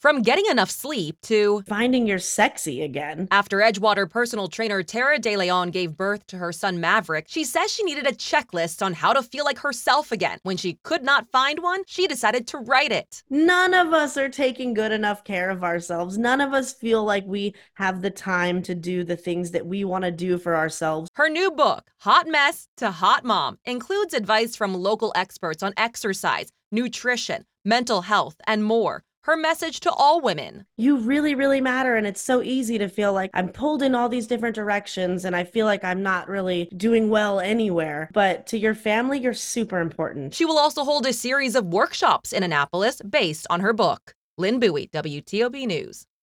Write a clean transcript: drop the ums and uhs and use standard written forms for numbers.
From getting enough sleep to finding you're sexy again. After Edgewater personal trainer Tara DeLeon gave birth to her son Maverick, she says she needed a checklist on how to feel like herself again. When she could not find one, she decided to write it. None of us are taking good enough care of ourselves. None of us feel like we have the time to do the things that we want to do for ourselves. Her new book, Hot Mess to Hot Mom, includes advice from local experts on exercise, nutrition, mental health, and more. Her message to all women: you really, really matter. And it's so easy to feel like I'm pulled in all these different directions and I feel like I'm not really doing well anywhere. But to your family, you're super important. She will also hold a series of workshops in Annapolis based on her book. Lynn Bowie, WTOB News.